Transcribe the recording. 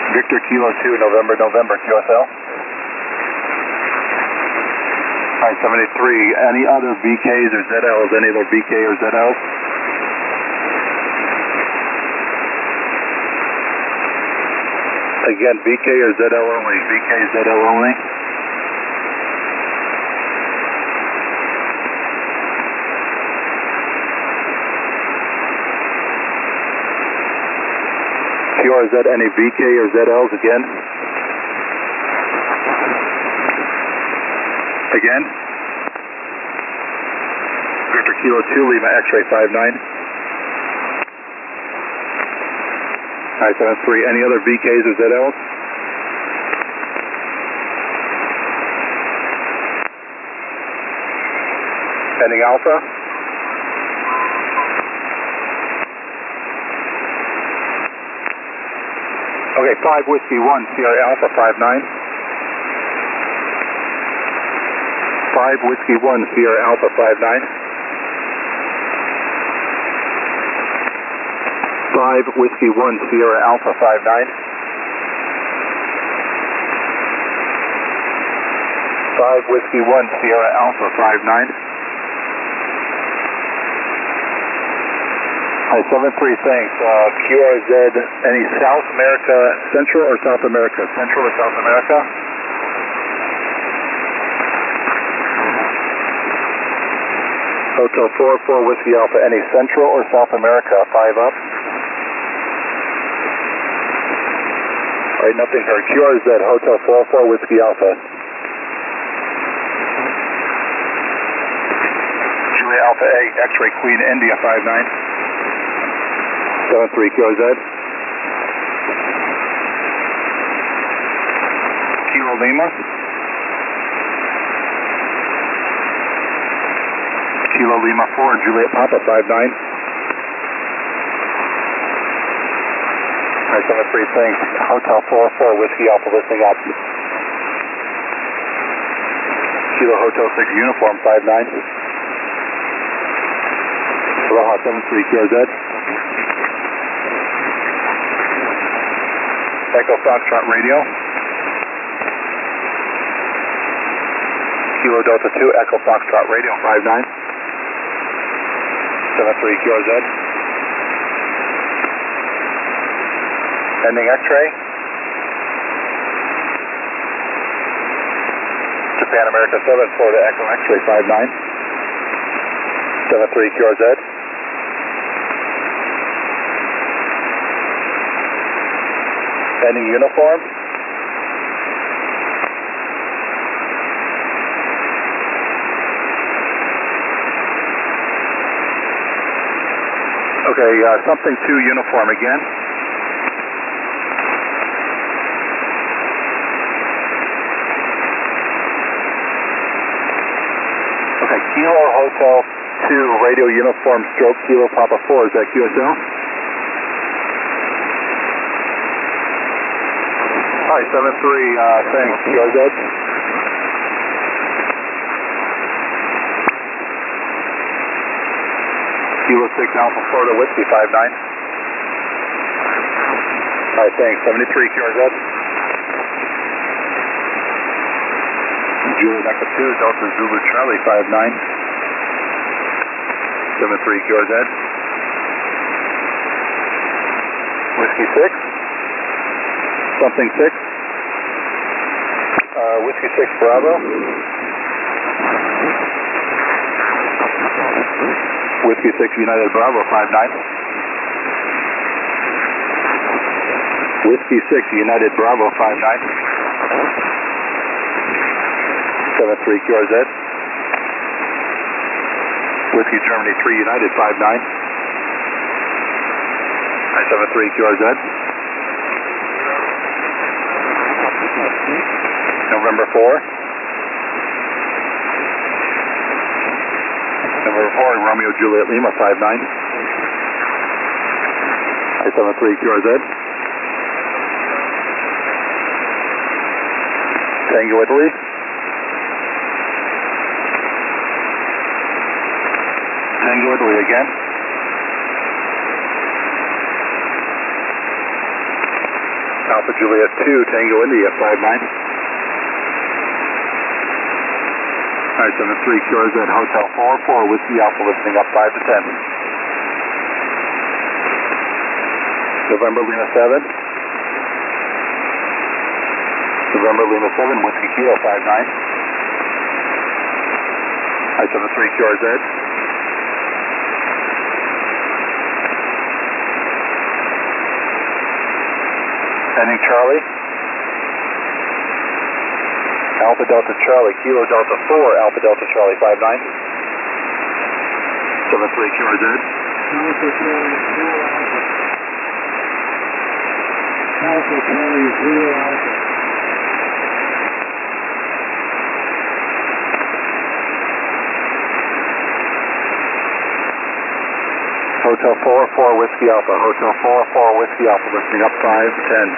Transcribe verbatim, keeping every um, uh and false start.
Victor Kilo two, November, November, Q S L. Alright, seventy-three, any other B Ks or Z Ls, any other B K or Z Ls? Again, B K or Z L only, B K, Z L only. Q R Z, any B K or Z Ls again? Again? Victor Kilo two, Lima X-ray five nine. Alright, seven three, any other B Ks or Z Ls? Ending Alpha? Okay, five Whiskey one, Sierra Alpha five nine. five Whiskey one, Sierra Alpha five nine. five Whiskey one, Sierra Alpha five nine. five Whiskey one, Sierra Alpha five nine. Hi, seven three, thanks. Uh, Q R Z, any South America, Central or South America? Central or South America? Hotel four four Whiskey Alpha, any Central or South America? Five up. Alright, nothing heard. Q R Z, Hotel four four Whiskey Alpha. Julia Alpha A, X-ray Queen India five nine. seven three Q R Z. Kilo Lima. Kilo Lima four, Juliet Papa five nine. Alright, seven three, thanks. Hotel four four Whiskey Alpha listening up. Kilo Hotel six Uniform five nine. Aloha seven three Q R Z. Echo Foxtrot Radio. Kilo Delta two, Echo Foxtrot Radio, five nine. seven three Q R Z. Ending X-ray. Japan America seven, Florida Echo X-ray, five nine. seven three Q R Z. Ending uniform. Okay, uh, something two uniform again. Okay, Kilo Hotel two radio uniform stroke Kilo Papa four, is that Q S L? Hi, seven three, uh, thanks, Q R Z. Kilo six Alpha Florida Whiskey five nine. Alright, thanks, seventy-three Q R Z. Juliet Echo two, Delta Zulu Charlie five nine. seven three Q R Z. Whiskey six. Something six. Uh, Whiskey six Bravo. Whiskey six United Bravo five nine. Whiskey six United Bravo five nine. seven three Q R Z. Whiskey Germany three United five nine. seven three Q R Z. November four. November four, Romeo Juliet Lima five nine. seven three Q R Z. Tango Italy. Tango Italy again. Alpha Juliet two, Tango India, five nine. Alright, seven three, Q R Z, Hotel four four, Whiskey Alpha, listening up five to ten. November Lima seven. November Lima seven, Whiskey Kilo, five nine. I seven three, Q R Z. Heading Charlie. Alpha Delta Charlie, Kilo Delta four, Alpha Delta Charlie, five nine. seven three, Q R Z. Alpha Charlie, zero Alpha. Alpha Charlie, zero Alpha. Hotel four four, Whiskey Alpha, Hotel four four, Whiskey Alpha, listening up five ten.